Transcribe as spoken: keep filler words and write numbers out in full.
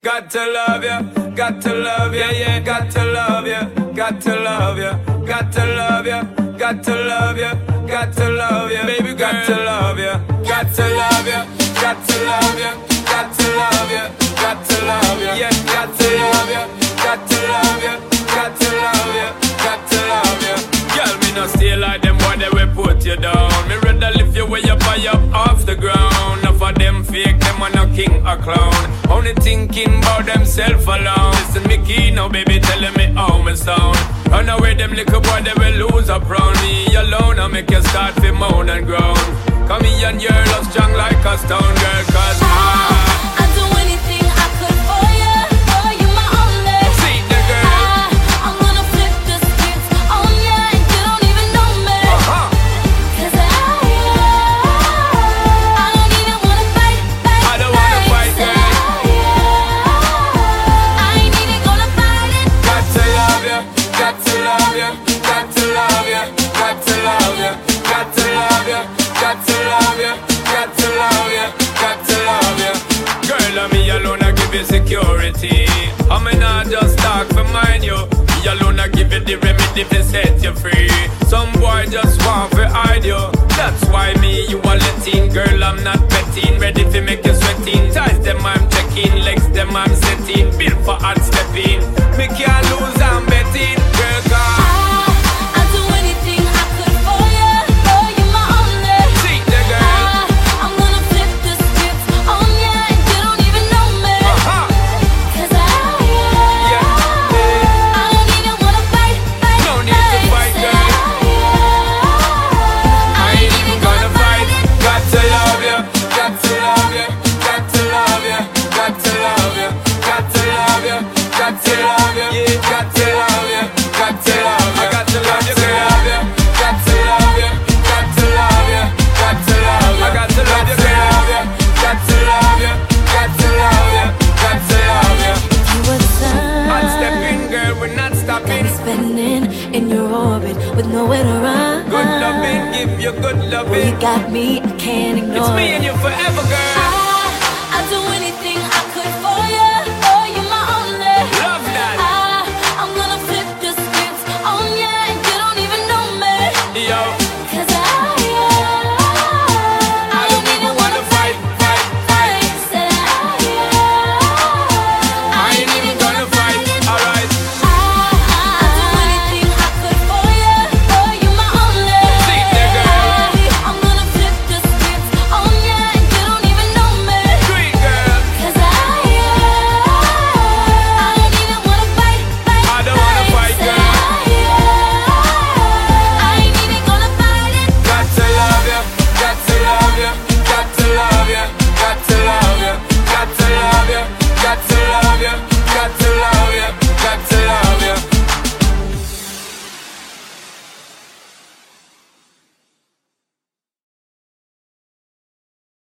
Got to love ya, got to love ya, yeah, got to love ya, got to love ya, got to love ya, got to love ya, got to love ya, baby, got to love ya, got to love ya, got to love ya, got to love ya, got to love ya, yeah, got to love ya, got to love ya, got to love ya, got to love ya. Girl, me no stay like them boy, they will put you down. Me rather lift you way up high up off the ground. Enough of them fake, them are no king or clown. Only thinking about themself alone. Listen me key now, baby, telling me how me sound. Run away, them little boy, they will lose up round me alone. I make you start to moan and groan. Come here and you're love strong like a stone girl, cause I security. I may not just talk for mine, you. Me alone I give you the remedy to set you free. Some boy just want to hide you. That's why me you are letting. Girl, I'm not betting. Ready to make you sweating. Ties them I'm checking. Legs them I'm setting. Built for hard stepping. Me can't lose, I'm betting. Girl, God. In your orbit with nowhere to run. Good loving, give you good loving. You got me, I can't ignore it. It's me and you forever, girl.